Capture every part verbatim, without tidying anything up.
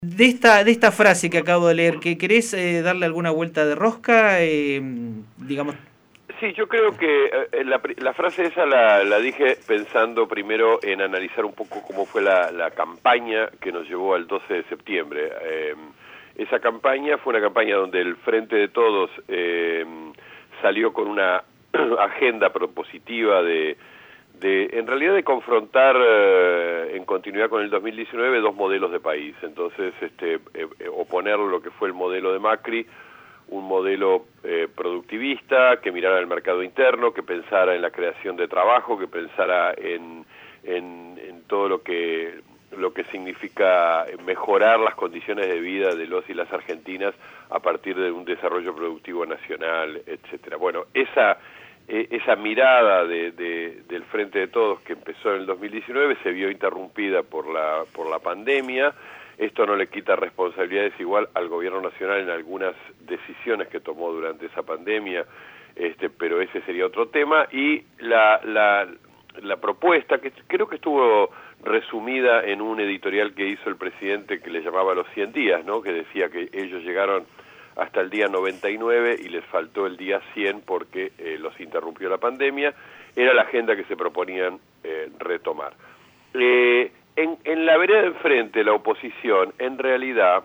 De esta, de esta frase que acabo de leer, ¿que querés eh, darle alguna vuelta de rosca? Eh, digamos. Sí, yo creo que eh, la, la frase esa la, la dije pensando primero en analizar un poco cómo fue la, la campaña que nos llevó al doce de septiembre. Eh, esa campaña fue una campaña donde el Frente de Todos eh, salió con una agenda propositiva de, de, en realidad, de confrontar eh, en continuidad con el dos mil diecinueve dos modelos de país. Entonces, este, eh, oponer lo que fue el modelo de Macri, un modelo eh, productivista, que mirara el mercado interno, que pensara en la creación de trabajo, que pensara en, en, en todo lo que, lo que significa mejorar las condiciones de vida de los y las argentinas a partir de un desarrollo productivo nacional, etcétera. Bueno, esa, eh, esa mirada de, de, del Frente de Todos que empezó en el dos mil diecinueve se vio interrumpida por la, por la pandemia. Esto no le quita responsabilidades igual al gobierno nacional en algunas decisiones que tomó durante esa pandemia, este, pero ese sería otro tema. Y la, la, la propuesta, que creo que estuvo resumida en un editorial que hizo el presidente que le llamaba Los cien días, ¿no? Que decía que ellos llegaron hasta el día noventa y nueve y les faltó el día cien porque eh, los interrumpió la pandemia, era la agenda que se proponían eh, retomar. Eh, En, en la vereda de enfrente, la oposición, en realidad,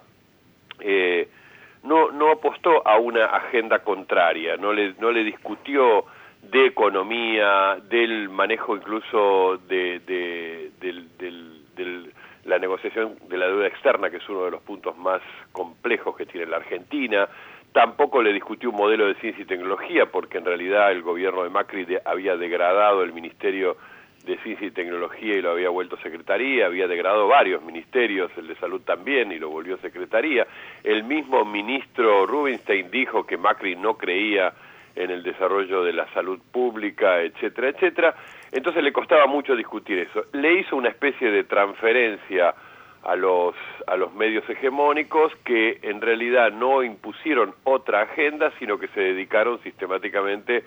eh, no, no apostó a una agenda contraria, no le, no le discutió de economía, del manejo incluso de, de, de, de, de, de la negociación de la deuda externa, que es uno de los puntos más complejos que tiene la Argentina. Tampoco le discutió un modelo de ciencia y tecnología, porque en realidad el gobierno de Macri de, había degradado el Ministerio de Ciencia y Tecnología y lo había vuelto Secretaría, había degradado varios ministerios, el de Salud también, y lo volvió Secretaría. El mismo ministro Rubinstein dijo que Macri no creía en el desarrollo de la salud pública, etcétera, etcétera. Entonces le costaba mucho discutir eso. Le hizo una especie de transferencia a los, a los medios hegemónicos que en realidad no impusieron otra agenda, sino que se dedicaron sistemáticamente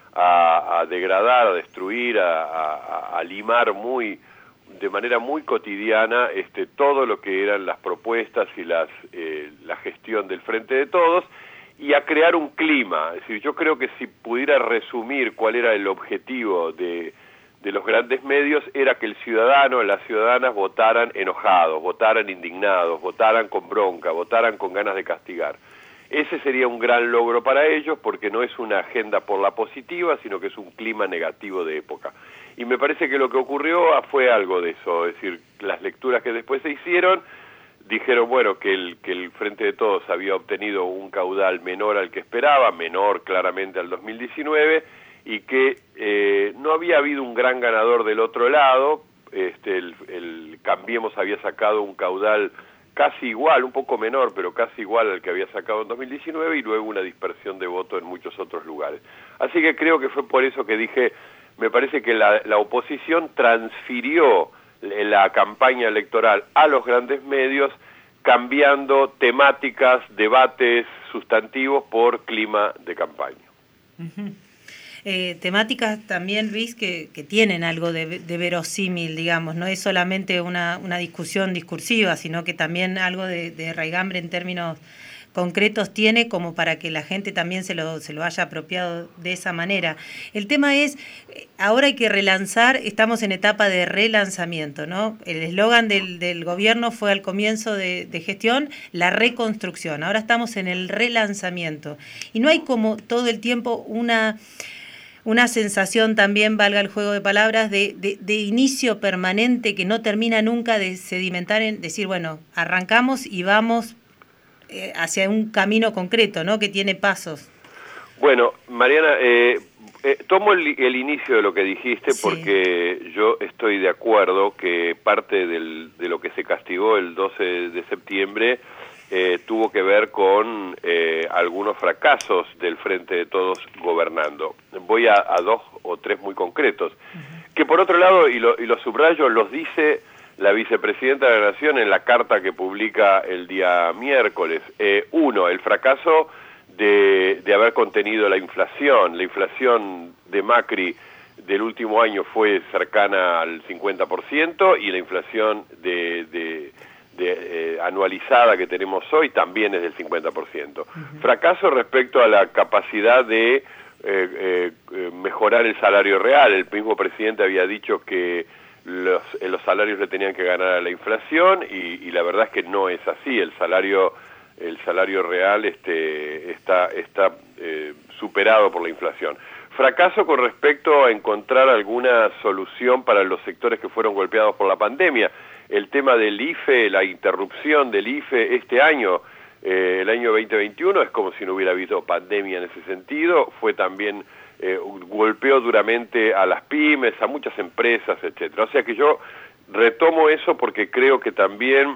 A, a degradar, a destruir, a, a, a limar muy, de manera muy cotidiana este, todo lo que eran las propuestas y las, eh, la gestión del Frente de Todos, y a crear un clima. Es decir, yo creo que si pudiera resumir cuál era el objetivo de, de los grandes medios, era que el ciudadano, las ciudadanas votaran enojados, votaran indignados, votaran con bronca, votaran con ganas de castigar. Ese sería un gran logro para ellos, porque no es una agenda por la positiva, sino que es un clima negativo de época. Y me parece que lo que ocurrió fue algo de eso, es decir, las lecturas que después se hicieron, dijeron, bueno, que el, que el Frente de Todos había obtenido un caudal menor al que esperaba, menor claramente al dos mil diecinueve, y que eh, no había habido un gran ganador del otro lado. Este, el, el Cambiemos había sacado un caudal casi igual, un poco menor, pero casi igual al que había sacado en dos mil diecinueve, y luego una dispersión de voto en muchos otros lugares. Así que creo que fue por eso que dije, me parece que la, la oposición transfirió la campaña electoral a los grandes medios, cambiando temáticas, debates sustantivos por clima de campaña. Uh-huh. Eh, temáticas también, Luis, que, que tienen algo de, de verosímil, digamos, no es solamente una, una discusión discursiva, sino que también algo de, de raigambre en términos concretos tiene, como para que la gente también se lo, se lo haya apropiado de esa manera. El tema es, ahora hay que relanzar, estamos en etapa de relanzamiento, ¿no? El eslogan del, del gobierno fue al comienzo de, de gestión, la reconstrucción, ahora estamos en el relanzamiento. Y no hay como todo el tiempo una... una sensación también, valga el juego de palabras, de, de, de inicio permanente que no termina nunca de sedimentar en decir, bueno, arrancamos y vamos eh, hacia un camino concreto, ¿no? Que tiene pasos. Bueno, Mariana, eh, eh, tomo el, el inicio de lo que dijiste, sí, porque yo estoy de acuerdo que parte del, de lo que se castigó el doce de septiembre Eh, tuvo que ver con eh, algunos fracasos del Frente de Todos gobernando. Voy a, a dos o tres muy concretos, uh-huh, que por otro lado, y lo, y lo subrayo, los dice la vicepresidenta de la Nación en la carta que publica el día miércoles. Eh, uno, el fracaso de, de haber contenido la inflación. La inflación de Macri del último año fue cercana al cincuenta por ciento y la inflación de... de de, eh, anualizada que tenemos hoy también es del cincuenta por ciento. Uh-huh. Fracaso respecto a la capacidad de eh, eh, mejorar el salario real. El mismo presidente había dicho que los, eh, los salarios le tenían que ganar a la inflación y, y la verdad es que no es así. El salario el salario real este, está, está eh, superado por la inflación. Fracaso con respecto a encontrar alguna solución para los sectores que fueron golpeados por la pandemia. El tema del I F E, la interrupción del I F E este año, eh, el año veinte veintiuno, es como si no hubiera habido pandemia en ese sentido. Fue también, eh, golpeó duramente a las pymes, a muchas empresas, etcétera. O sea que yo retomo eso porque creo que también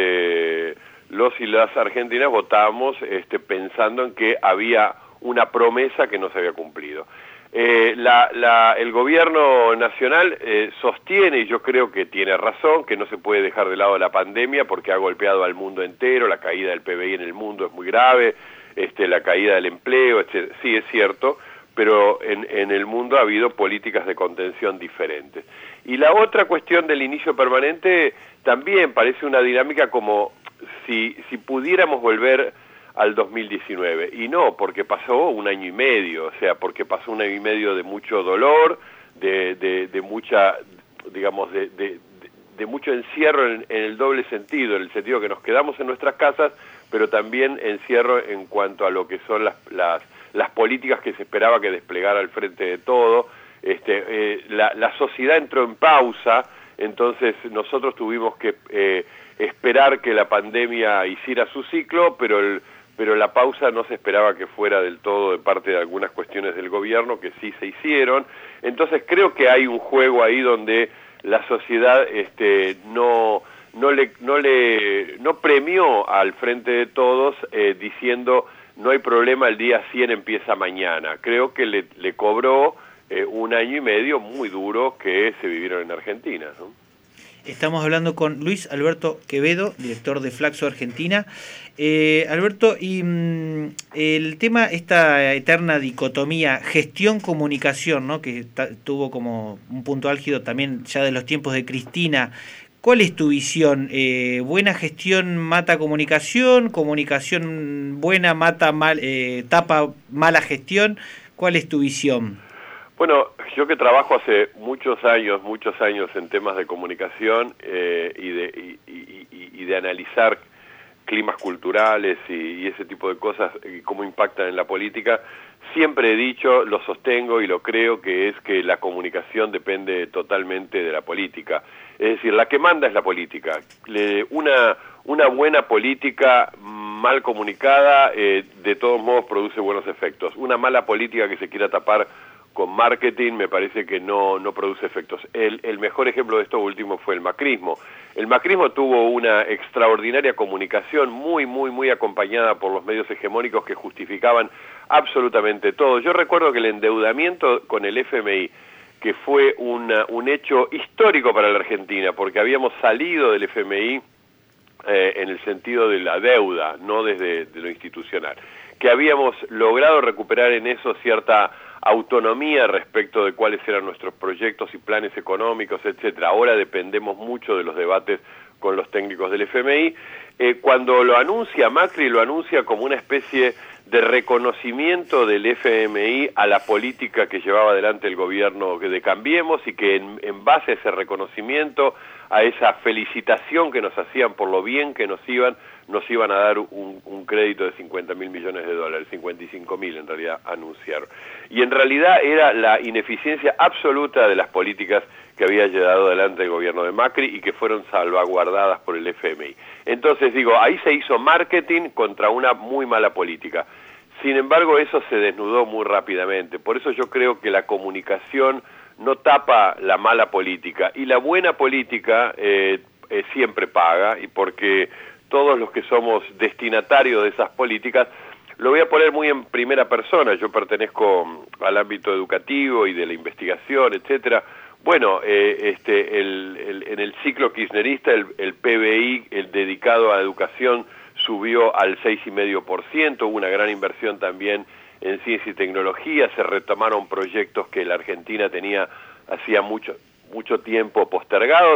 eh, los y las argentinas votamos este, pensando en que había una promesa que no se había cumplido. Eh, la, la, el gobierno nacional eh, sostiene, y yo creo que tiene razón, que no se puede dejar de lado la pandemia porque ha golpeado al mundo entero, la caída del P B I en el mundo es muy grave, este, la caída del empleo, etcétera. Sí, es cierto, pero en, en el mundo ha habido políticas de contención diferentes. Y la otra cuestión del inicio permanente también parece una dinámica como si, si pudiéramos volver al dos mil diecinueve, y no, porque pasó un año y medio, o sea, porque pasó un año y medio de mucho dolor, de, de, de mucha, digamos, de, de, de mucho encierro en, en el doble sentido, en el sentido que nos quedamos en nuestras casas, pero también encierro en cuanto a lo que son las, las, las políticas que se esperaba que desplegara al frente de todo. Este, eh, la, la sociedad entró en pausa, entonces nosotros tuvimos que eh, esperar que la pandemia hiciera su ciclo, pero el pero la pausa no se esperaba que fuera del todo de parte de algunas cuestiones del gobierno que sí se hicieron. Entonces creo que hay un juego ahí donde la sociedad este, no, no, le, no, le, no premió al frente de todos eh, diciendo no hay problema, el día cien empieza mañana. Creo que le, le cobró eh, un año y medio muy duro que se vivieron en Argentina, ¿no? Estamos hablando con Luis Alberto Quevedo, director de Flaxo Argentina. Eh, Alberto, y mm, el tema, esta eterna dicotomía gestión-comunicación, ¿no?, que tuvo como un punto álgido también ya de los tiempos de Cristina. ¿Cuál es tu visión? Eh, ¿Buena gestión mata comunicación? ¿Comunicación buena mata mal, eh, tapa mala gestión? ¿Cuál es tu visión? Bueno, yo que trabajo hace muchos años, muchos años en temas de comunicación eh, y, de, y, y, y de analizar climas culturales y, y ese tipo de cosas y cómo impactan en la política, siempre he dicho, lo sostengo y lo creo, que es que la comunicación depende totalmente de la política. Es decir, la que manda es la política. Le, una, una buena política mal comunicada eh, de todos modos produce buenos efectos. Una mala política que se quiera tapar con marketing me parece que no, no produce efectos. El, el mejor ejemplo de esto último fue el macrismo. El macrismo tuvo una extraordinaria comunicación muy, muy, muy acompañada por los medios hegemónicos que justificaban absolutamente todo. Yo recuerdo que el endeudamiento con el F M I, que fue una, un hecho histórico para la Argentina, porque habíamos salido del F M I eh, en el sentido de la deuda, no desde de lo institucional, que habíamos logrado recuperar en eso cierta autonomía respecto de cuáles eran nuestros proyectos y planes económicos, etcétera. Ahora dependemos mucho de los debates con los técnicos del F M I. Eh, cuando lo anuncia Macri, lo anuncia como una especie de reconocimiento del F M I a la política que llevaba adelante el gobierno de Cambiemos, y que en, en base a ese reconocimiento, a esa felicitación que nos hacían por lo bien que nos iban, nos iban a dar un, un crédito de cincuenta mil millones de dólares, cincuenta y cinco mil en realidad anunciaron. Y en realidad era la ineficiencia absoluta de las políticas que había llevado adelante el gobierno de Macri y que fueron salvaguardadas por el F M I. Entonces digo, ahí se hizo marketing contra una muy mala política. Sin embargo, eso se desnudó muy rápidamente. Por eso yo creo que la comunicación no tapa la mala política, y la buena política eh, eh, siempre paga, y porque todos los que somos destinatarios de esas políticas, lo voy a poner muy en primera persona, yo pertenezco al ámbito educativo y de la investigación, etcétera. Bueno, eh, este, el, el, en el ciclo kirchnerista el, el P B I, el dedicado a educación, subió al seis coma cinco por ciento, hubo una gran inversión también en ciencia y tecnología, se retomaron proyectos que la Argentina tenía hacía mucho, mucho tiempo postergados.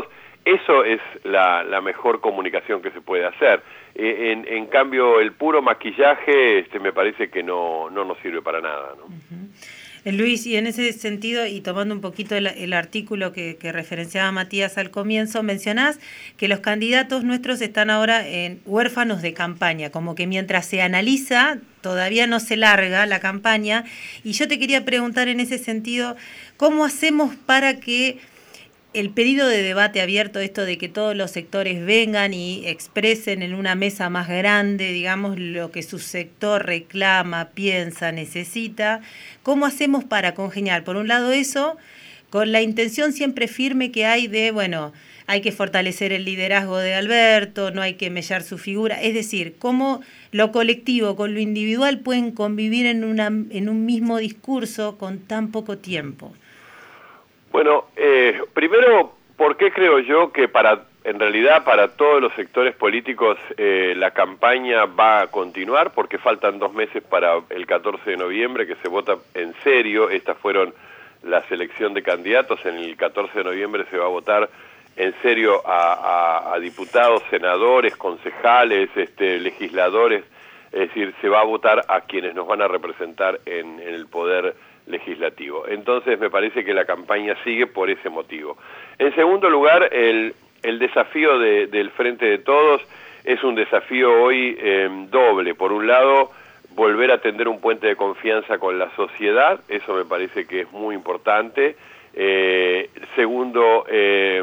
eso es la, la mejor comunicación que se puede hacer. Eh, en, en cambio, el puro maquillaje este, me parece que no, no nos sirve para nada, ¿no? Uh-huh. Luis, y en ese sentido, y tomando un poquito el, el artículo que, que referenciaba Matías al comienzo, mencionás que los candidatos nuestros están ahora en huérfanos de campaña, como que mientras se analiza, todavía no se larga la campaña, y yo te quería preguntar en ese sentido, ¿cómo hacemos para que el pedido de debate abierto, esto de que todos los sectores vengan y expresen en una mesa más grande, digamos, lo que su sector reclama, piensa, necesita, ¿cómo hacemos para congeniar? Por un lado eso, con la intención siempre firme que hay de, bueno, hay que fortalecer el liderazgo de Alberto, no hay que mellar su figura, es decir, cómo lo colectivo con lo individual pueden convivir en, una, en un mismo discurso con tan poco tiempo. Bueno, eh, primero, ¿por qué creo yo que para, en realidad para todos los sectores políticos eh, la campaña va a continuar? Porque faltan dos meses para el catorce de noviembre, que se vota en serio. Estas fueron la selección de candidatos. En el catorce de noviembre se va a votar en serio a, a, a diputados, senadores, concejales, este, legisladores. Es decir, se va a votar a quienes nos van a representar en, en el poder legislativo. Entonces me parece que la campaña sigue por ese motivo. En segundo lugar, el, el desafío de, del Frente de Todos es un desafío hoy eh, doble. Por un lado, volver a tender un puente de confianza con la sociedad, eso me parece que es muy importante. Eh, segundo, eh,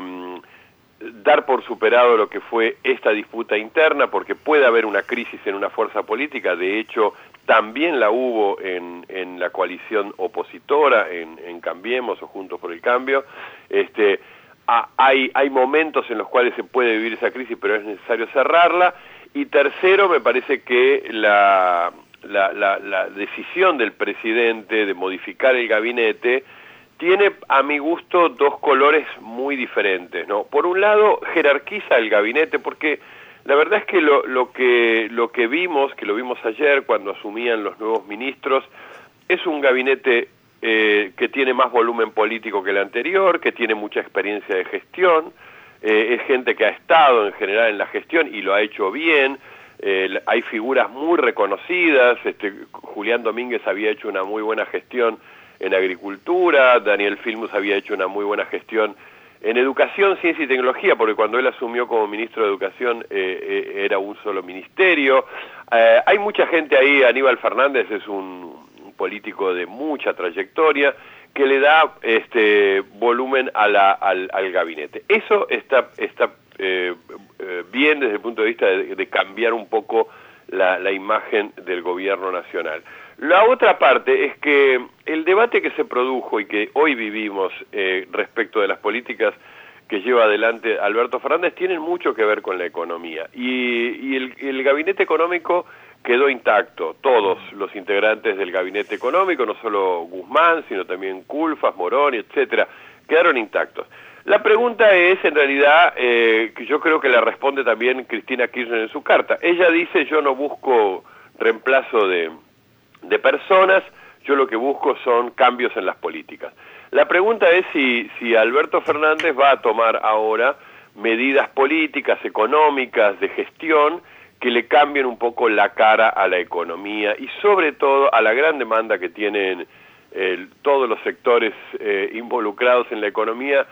dar por superado lo que fue esta disputa interna, porque puede haber una crisis en una fuerza política. De hecho, también la hubo en, en la coalición opositora, en, en Cambiemos o Juntos por el Cambio. Este, a, hay, hay momentos en los cuales se puede vivir esa crisis, pero es necesario cerrarla. Y tercero, me parece que la, la, la, la decisión del presidente de modificar el gabinete tiene, a mi gusto, dos colores muy diferentes, ¿no? Por un lado, jerarquiza el gabinete, porque la verdad es que lo, lo que lo que vimos, que lo vimos ayer cuando asumían los nuevos ministros, es un gabinete eh, que tiene más volumen político que el anterior, que tiene mucha experiencia de gestión, eh, es gente que ha estado en general en la gestión y lo ha hecho bien. Eh, hay figuras muy reconocidas. Este, Julián Domínguez había hecho una muy buena gestión en agricultura, Daniel Filmus había hecho una muy buena gestión en educación, ciencia y tecnología, porque cuando él asumió como ministro de Educación eh, eh, era un solo ministerio. Eh, hay mucha gente ahí. Aníbal Fernández es un, un político de mucha trayectoria que le da este volumen a la, al, al gabinete. Eso está, está eh, eh, bien desde el punto de vista de, de cambiar un poco la, la imagen del gobierno nacional. La otra parte es que el debate que se produjo y que hoy vivimos eh, respecto de las políticas que lleva adelante Alberto Fernández tienen mucho que ver con la economía. Y, y el, el gabinete económico quedó intacto. Todos los integrantes del gabinete económico, no solo Guzmán, sino también Culfas, Moroni, etcétera, quedaron intactos. La pregunta es, en realidad, eh, que yo creo que la responde también Cristina Kirchner en su carta. Ella dice: yo no busco reemplazo de... de personas, yo lo que busco son cambios en las políticas. La pregunta es si, si Alberto Fernández va a tomar ahora medidas políticas, económicas, de gestión, que le cambien un poco la cara a la economía y sobre todo a la gran demanda que tienen eh, todos los sectores eh, involucrados en la economía,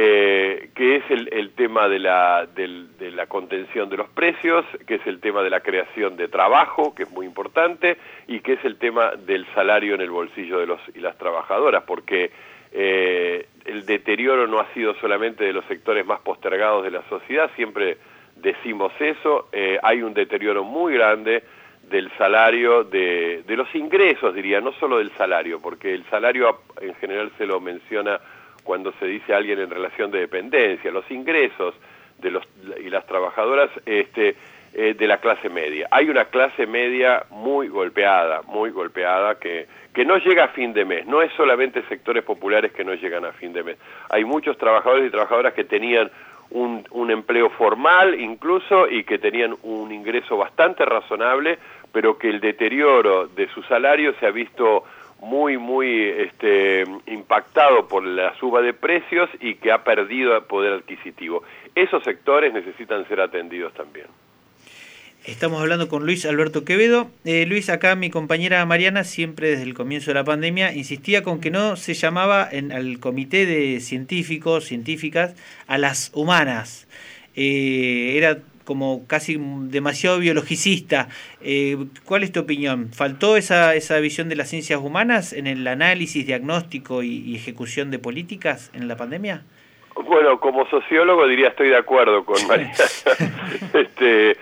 Eh, que es el, el tema de la, del, de la contención de los precios, que es el tema de la creación de trabajo, que es muy importante, y que es el tema del salario en el bolsillo de los y las trabajadoras, porque eh, el deterioro no ha sido solamente de los sectores más postergados de la sociedad, siempre decimos eso, eh, hay un deterioro muy grande del salario, de, de los ingresos, diría, no solo del salario, porque el salario en general se lo menciona cuando se dice a alguien en relación de dependencia, los ingresos de los y las trabajadoras este, eh, de la clase media. Hay una clase media muy golpeada, muy golpeada, que, que no llega a fin de mes. No es solamente sectores populares que no llegan a fin de mes. Hay muchos trabajadores y trabajadoras que tenían un, un empleo formal incluso y que tenían un ingreso bastante razonable, pero que el deterioro de su salario se ha visto muy, muy este, impactado por la suba de precios y que ha perdido poder adquisitivo. Esos sectores necesitan ser atendidos también. Estamos hablando con Luis Alberto Quevedo. Eh, Luis, acá mi compañera Mariana, siempre desde el comienzo de la pandemia, insistía con que no se llamaba en, al comité de científicos, científicas, a las humanas. Eh, era como casi demasiado biologicista. Eh, ¿Cuál es tu opinión? ¿Faltó esa, esa visión de las ciencias humanas en el análisis, diagnóstico y, y ejecución de políticas en la pandemia? Bueno, como sociólogo diría estoy de acuerdo con Mariana. este,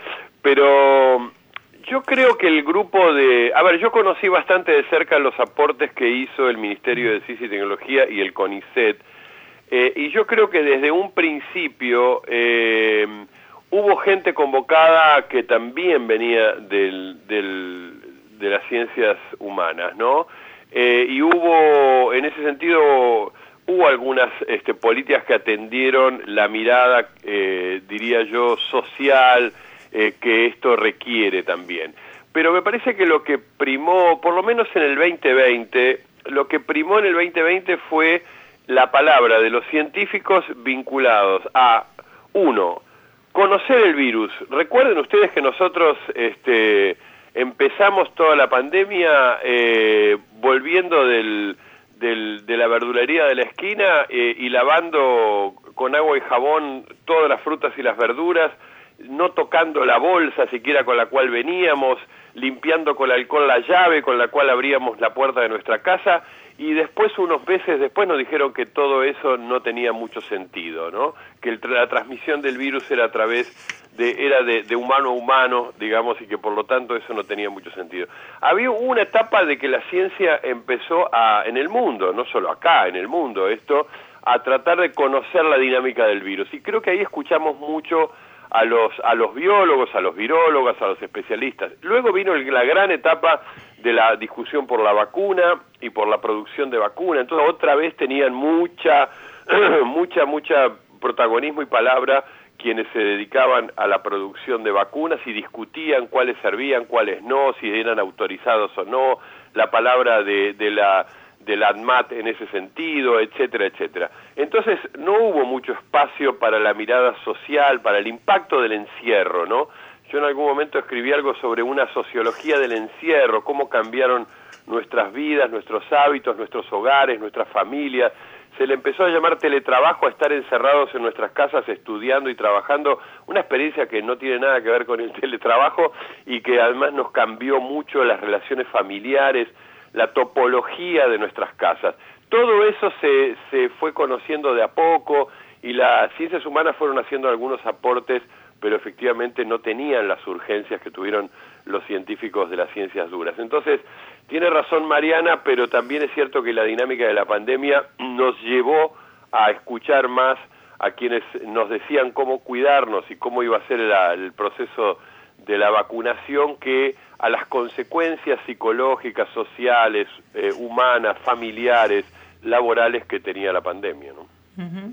pero yo creo que el grupo de... A ver, yo conocí bastante de cerca los aportes que hizo el Ministerio de Ciencia y Tecnología y el CONICET, eh, y yo creo que desde un principio eh, hubo gente convocada que también venía del, del, de las ciencias humanas, ¿no? Eh, y hubo, en ese sentido... Hubo algunas este, políticas que atendieron la mirada, eh, diría yo, social, eh, que esto requiere también. Pero me parece que lo que primó, por lo menos en el veinte veinte, lo que primó en el veinte veinte fue la palabra de los científicos vinculados a, uno, conocer el virus. Recuerden ustedes que nosotros este, empezamos toda la pandemia eh, volviendo del... Del, de la verdulería de la esquina eh, y lavando con agua y jabón todas las frutas y las verduras, no tocando la bolsa siquiera con la cual veníamos, limpiando con alcohol la llave con la cual abríamos la puerta de nuestra casa, y después, unos meses después, nos dijeron que todo eso no tenía mucho sentido, ¿no? Que el, la transmisión del virus era a través de, era de, de humano a humano, digamos, y que por lo tanto eso no tenía mucho sentido. Había una etapa de que la ciencia empezó a, en el mundo, no solo acá, en el mundo, esto, a tratar de conocer la dinámica del virus, y creo que ahí escuchamos mucho a los a los biólogos, a los virólogos, a los especialistas. Luego vino el, la gran etapa de la discusión por la vacuna y por la producción de vacuna. Entonces otra vez tenían mucha, mucha, mucha protagonismo y palabra quienes se dedicaban a la producción de vacunas y discutían cuáles servían, cuáles no, si eran autorizados o no, la palabra de, de la del ANMAT en ese sentido, etcétera, etcétera. Entonces no hubo mucho espacio para la mirada social, para el impacto del encierro, ¿no? Yo en algún momento escribí algo sobre una sociología del encierro, cómo cambiaron nuestras vidas, nuestros hábitos, nuestros hogares, nuestras familias. Se le empezó a llamar teletrabajo a estar encerrados en nuestras casas estudiando y trabajando, una experiencia que no tiene nada que ver con el teletrabajo y que además nos cambió mucho las relaciones familiares, la topología de nuestras casas. Todo eso se, se fue conociendo de a poco y las ciencias humanas fueron haciendo algunos aportes, pero efectivamente no tenían las urgencias que tuvieron los científicos de las ciencias duras. Entonces, tiene razón Mariana, pero también es cierto que la dinámica de la pandemia nos llevó a escuchar más a quienes nos decían cómo cuidarnos y cómo iba a ser la, el proceso de la vacunación, que a las consecuencias psicológicas, sociales, eh, humanas, familiares, laborales que tenía la pandemia, ¿no? Uh-huh.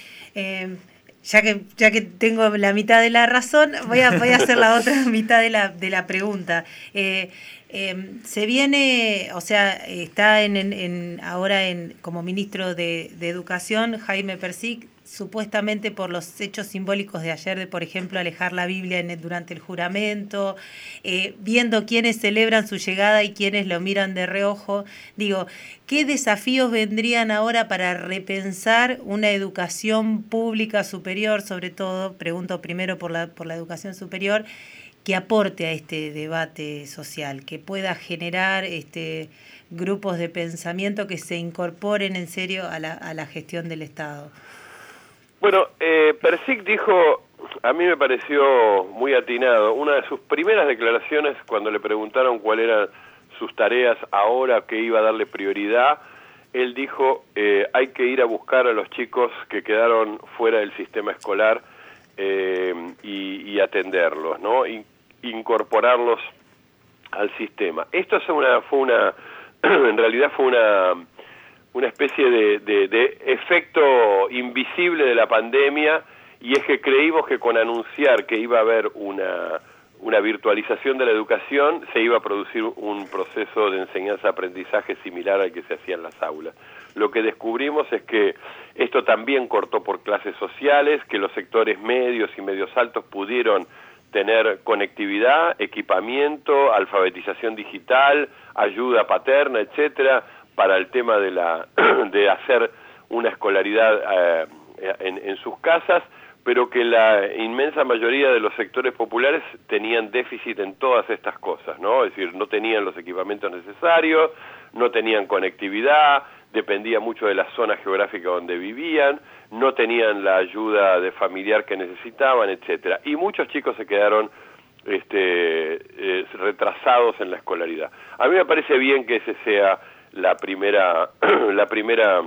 eh, ya que ya que tengo la mitad de la razón, voy a voy a hacer la otra mitad de la de la pregunta. Eh, eh, se viene, o sea, está en, en, en ahora en como ministro de, de Educación Jaime Persic, supuestamente por los hechos simbólicos de ayer, de por ejemplo alejar la Biblia en el, durante el juramento, eh, viendo quiénes celebran su llegada y quiénes lo miran de reojo. Digo, ¿qué desafíos vendrían ahora para repensar una educación pública superior, sobre todo, pregunto primero por la, por la educación superior, que aporte a este debate social, que pueda generar este grupos de pensamiento que se incorporen en serio a la, a la gestión del Estado? Bueno, eh, Persic dijo, a mí me pareció muy atinado, una de sus primeras declaraciones cuando le preguntaron cuáles eran sus tareas ahora, que iba a darle prioridad, él dijo, eh, hay que ir a buscar a los chicos que quedaron fuera del sistema escolar eh, y, y atenderlos, ¿no? In, incorporarlos al sistema. Esto es una, fue una, en realidad fue una... una especie de, de, de efecto invisible de la pandemia, y es que creímos que con anunciar que iba a haber una, una virtualización de la educación, se iba a producir un proceso de enseñanza-aprendizaje similar al que se hacía en las aulas. Lo que descubrimos es que esto también cortó por clases sociales, que los sectores medios y medios altos pudieron tener conectividad, equipamiento, alfabetización digital, ayuda paterna, etcétera, para el tema de la de hacer una escolaridad eh, en, en sus casas, pero que la inmensa mayoría de los sectores populares tenían déficit en todas estas cosas, ¿no? Es decir, no tenían los equipamientos necesarios, no tenían conectividad, dependía mucho de la zona geográfica donde vivían, no tenían la ayuda de familiar que necesitaban, etcétera. Y muchos chicos se quedaron este, eh, retrasados en la escolaridad. A mí me parece bien que ese sea la primera, la primera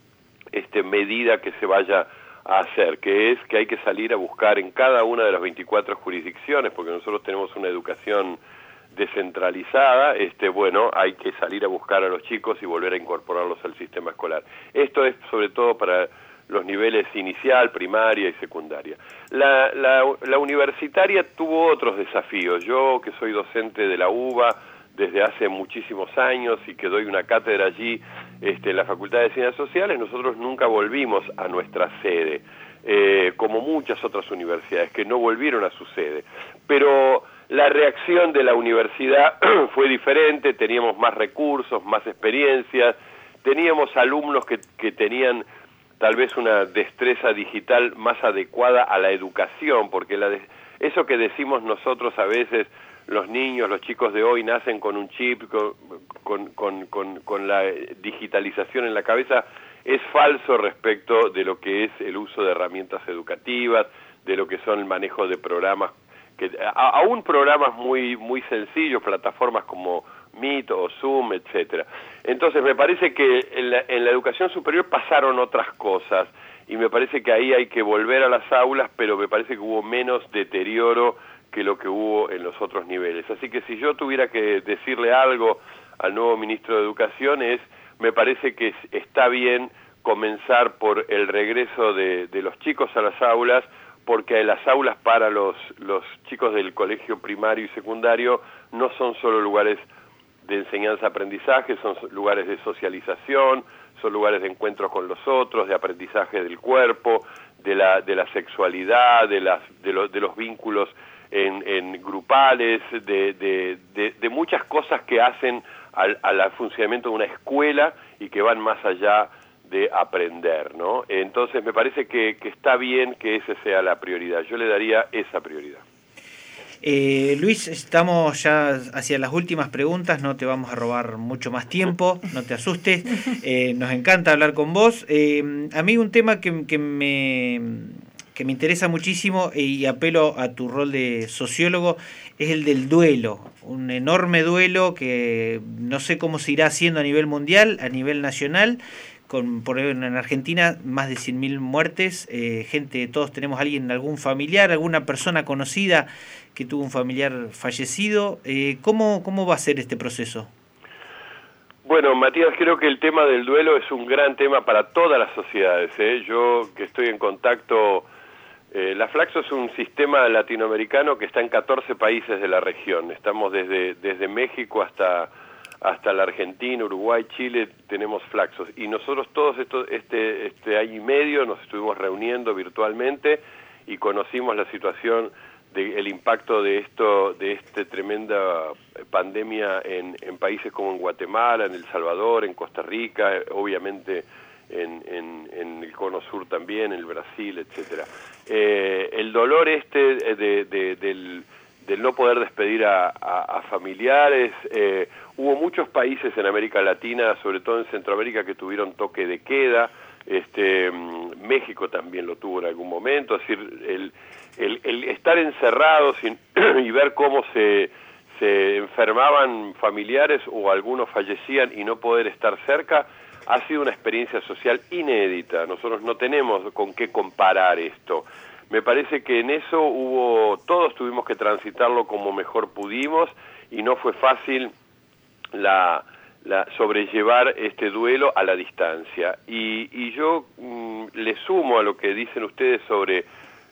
este, medida que se vaya a hacer, que es que hay que salir a buscar en cada una de las veinticuatro jurisdicciones, porque nosotros tenemos una educación descentralizada, este, bueno, hay que salir a buscar a los chicos y volver a incorporarlos al sistema escolar. Esto es sobre todo para los niveles inicial, primaria y secundaria. La, la, la universitaria tuvo otros desafíos. Yo, que soy docente de la U B A desde hace muchísimos años y que doy una cátedra allí este, en la Facultad de Ciencias Sociales, nosotros nunca volvimos a nuestra sede, eh, como muchas otras universidades que no volvieron a su sede. Pero la reacción de la universidad fue diferente, teníamos más recursos, más experiencias, teníamos alumnos que, que tenían tal vez una destreza digital más adecuada a la educación, porque la de, eso que decimos nosotros a veces, los niños, los chicos de hoy nacen con un chip, con, con, con, con, con la digitalización en la cabeza, es falso respecto de lo que es el uso de herramientas educativas, de lo que son el manejo de programas, que a, aún programas muy, muy sencillos, plataformas como Meet o Zoom, etcétera. Entonces me parece que en la, en la educación superior pasaron otras cosas, y me parece que ahí hay que volver a las aulas, pero me parece que hubo menos deterioro que lo que hubo en los otros niveles. Así que si yo tuviera que decirle algo al nuevo ministro de Educación es, me parece que está bien comenzar por el regreso de, de los chicos a las aulas, porque las aulas para los, los chicos del colegio primario y secundario no son solo lugares de enseñanza-aprendizaje, son lugares de socialización, son lugares de encuentro con los otros, de aprendizaje del cuerpo, de la, de la sexualidad, de, las, de, lo, de los vínculos En, en grupales, de, de, de, de muchas cosas que hacen al, al funcionamiento de una escuela y que van más allá de aprender, ¿no? Entonces me parece que, que está bien que esa sea la prioridad. Yo le daría esa prioridad. Eh, Luis, estamos ya hacia las últimas preguntas, no te vamos a robar mucho más tiempo, no te asustes, eh, nos encanta hablar con vos. Eh, a mí un tema que, que me... que me interesa muchísimo y apelo a tu rol de sociólogo, es el del duelo, un enorme duelo que no sé cómo se irá haciendo a nivel mundial, a nivel nacional, con por ejemplo, en Argentina más de cien mil muertes, eh, gente, todos tenemos alguien, algún familiar, alguna persona conocida que tuvo un familiar fallecido. Eh, ¿cómo, ¿Cómo va a ser este proceso? Bueno, Matías, creo que el tema del duelo es un gran tema para todas las sociedades, ¿eh? Yo que estoy en contacto... Eh, la Flaxo es un sistema latinoamericano que está en catorce países de la región. Estamos desde, desde México hasta, hasta la Argentina, Uruguay, Chile, tenemos Flaxos. Y nosotros todos esto, este, este año y medio nos estuvimos reuniendo virtualmente y conocimos la situación, de, el impacto de esto, de esta tremenda pandemia en, en países como en Guatemala, en El Salvador, en Costa Rica, obviamente... En, en, en el cono sur también, en el Brasil, etcétera. Eh, el dolor este de, de, del, del no poder despedir a, a, a familiares, eh, hubo muchos países en América Latina, sobre todo en Centroamérica, que tuvieron toque de queda, este, México también lo tuvo en algún momento, es decir, el, el, el estar encerrados y, y ver cómo se, se enfermaban familiares o algunos fallecían y no poder estar cerca, ha sido una experiencia social inédita. Nosotros no tenemos con qué comparar esto. Me parece que en eso hubo, todos tuvimos que transitarlo como mejor pudimos y no fue fácil la, la sobrellevar este duelo a la distancia. Y, y yo mmm, le sumo a lo que dicen ustedes sobre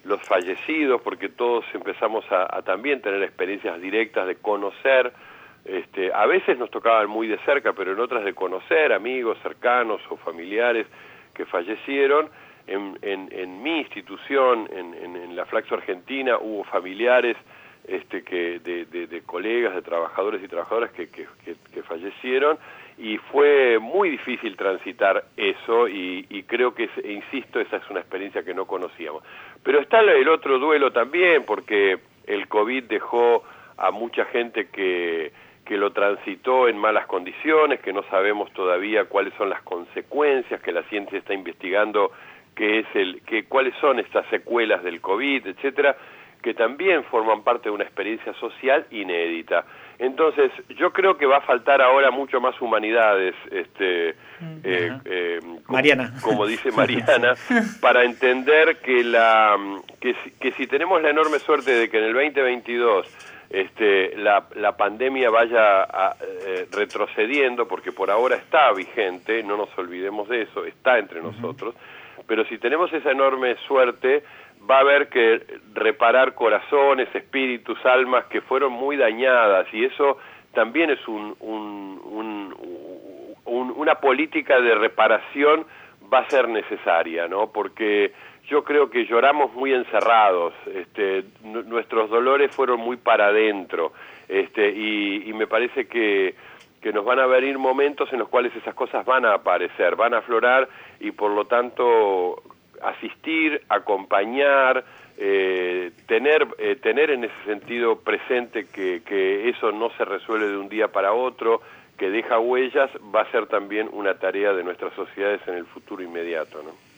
los fallecidos, porque todos empezamos a, a también tener experiencias directas de conocer, este, a veces nos tocaban muy de cerca, pero en otras de conocer amigos cercanos o familiares que fallecieron. En, en, en mi institución, en, en, en la Flaxo Argentina, hubo familiares este, que de, de, de colegas, de trabajadores y trabajadoras que, que, que, que fallecieron, y fue muy difícil transitar eso, y, y creo que, insisto, esa es una experiencia que no conocíamos. Pero está el otro duelo también, porque el COVID dejó a mucha gente que, que lo transitó en malas condiciones, que no sabemos todavía cuáles son las consecuencias, que la ciencia está investigando qué es el, que, cuáles son estas secuelas del COVID, etcétera, que también forman parte de una experiencia social inédita. Entonces, yo creo que va a faltar ahora mucho más humanidades, este, eh, eh, como, Mariana. como dice Mariana, para entender que, la, que, si, que si tenemos la enorme suerte de que en el veinte veintidós este, la, la pandemia vaya a, eh, retrocediendo, porque por ahora está vigente, no nos olvidemos de eso, está entre nosotros, pero si tenemos esa enorme suerte, va a haber que reparar corazones, espíritus, almas que fueron muy dañadas, y eso también es un, un, un, un, una política de reparación, va a ser necesaria, ¿no? Porque yo creo que lloramos muy encerrados, este, nuestros dolores fueron muy para adentro, este, y, y me parece que que nos van a venir momentos en los cuales esas cosas van a aparecer, van a aflorar, y por lo tanto asistir, acompañar, eh, tener eh, tener en ese sentido presente que, que eso no se resuelve de un día para otro, que deja huellas, va a ser también una tarea de nuestras sociedades en el futuro inmediato, ¿no?